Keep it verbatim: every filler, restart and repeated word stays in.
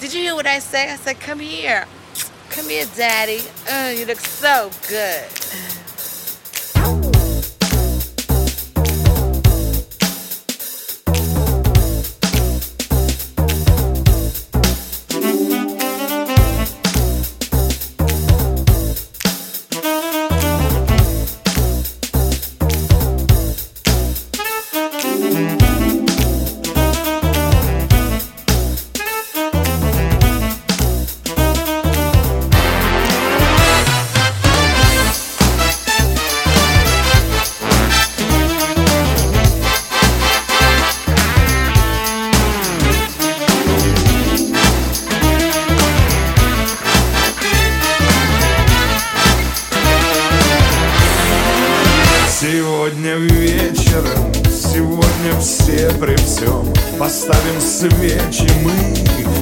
Did you hear what I say? I said, come here. Come here, Daddy. Uh, you look so good. Сегодня вечером, сегодня все при всем поставим свечи мы